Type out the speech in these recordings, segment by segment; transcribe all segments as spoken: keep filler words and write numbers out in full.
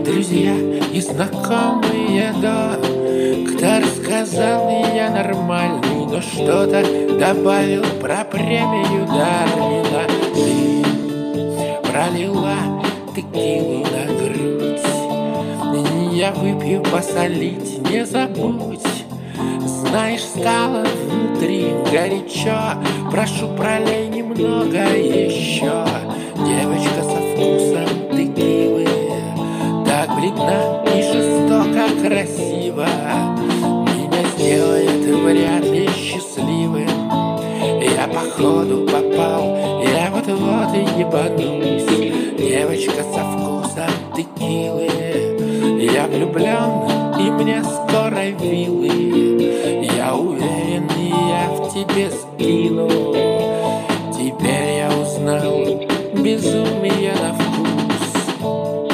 друзья и знакомые, да. Кто рассказал, я нормальный, но что-то добавил про премию Дарвина. Ты пролила текилу на грудь, я выпью посолить, не забудь. Знаешь, стало внутри горячо, прошу, пролей немного еще. Девочка со вкусом текилы, так бледна и жестоко красива, меня сделает вряд ли счастливым. Я походу попал, я вот-вот и ебанусь. Девочка со вкусом текилы, я влюблен, и мне скоро вилы. Я уверен, я в тебе сгину. Теперь я узнал безумие на вкус.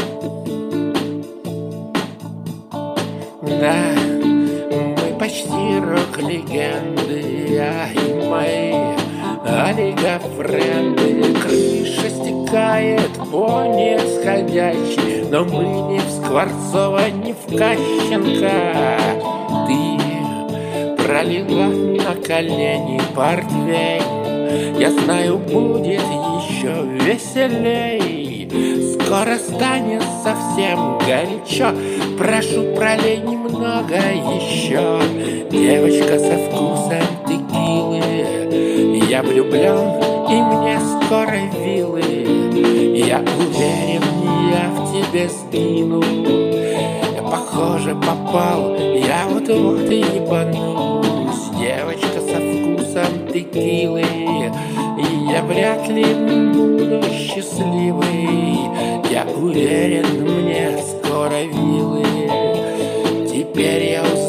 Да, мы почти рок-легенды, я и мои олигофренды. Крыша стекает по нисходящей, но мы не в Скворцова, не в Кащенко. Ты пролила на колени портвейн, я знаю, будет еще веселей. Скоро станет совсем горячо, прошу, пролей немного еще. Девочка со вкусом текилы, я влюблен, и мне скоро вилы. Я уверен, я в тебе сгину. Я, похоже, попал, я вот-вот и ебанусь. Девочка со вкусом текилы, и я вряд ли буду счастливый. Я уверен, мне скоро вилы. Теперь я